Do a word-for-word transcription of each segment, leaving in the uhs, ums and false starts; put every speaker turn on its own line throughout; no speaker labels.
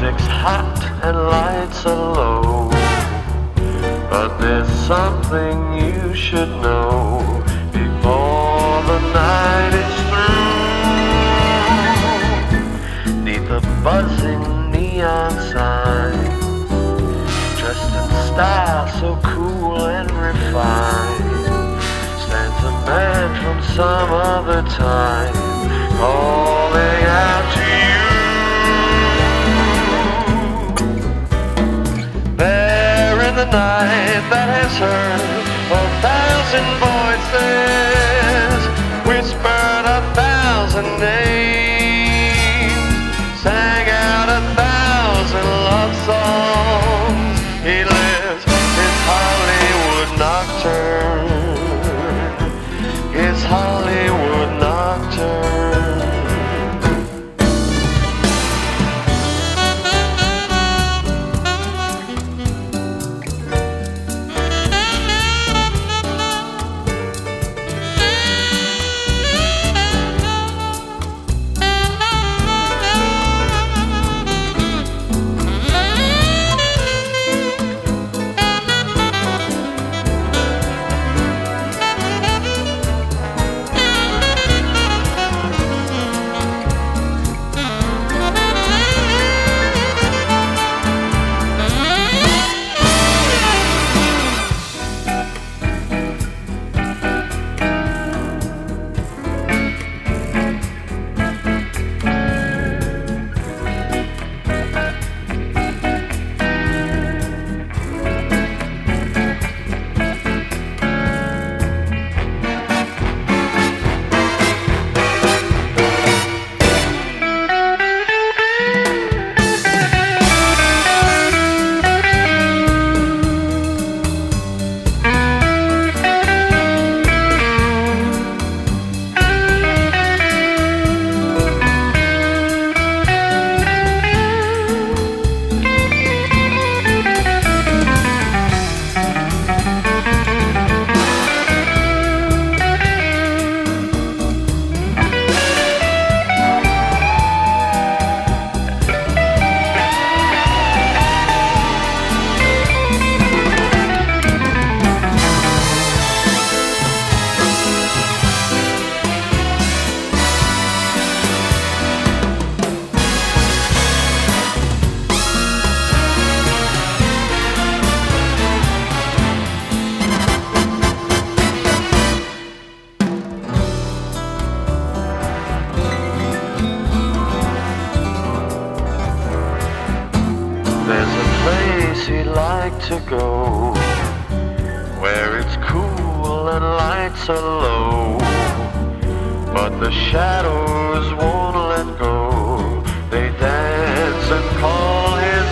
Music's hot and lights are low, but there's something you should know before the night is through. Neath the buzzing neon sign, dressed in style so cool and refined, stands a man from some other time, calling out to you. There in the night that has heard a thousand voices, whispered a thousand names, sang out a thousand love songs. He lives his Hollywood nocturne, his Hollywood nocturne. There's a place he'd like to go, where it's cool and lights are low, but the shadows won't let go. They dance and call his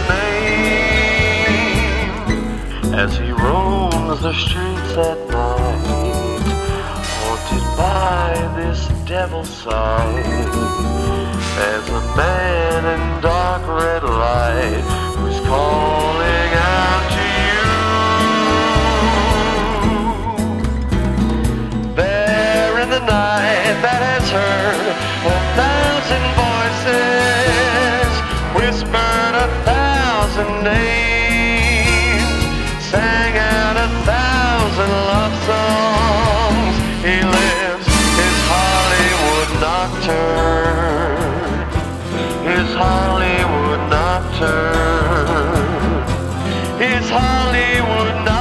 name as he roams the streets at night, haunted by this devil's sight. There's a man in dark red light who's calling out to you. There in the night that has heard a thousand voices, whispered a thousand names, sang out a thousand love songs. He lives his Hollywood nocturne, his Hollywood nocturne, his Hollywood nocturne.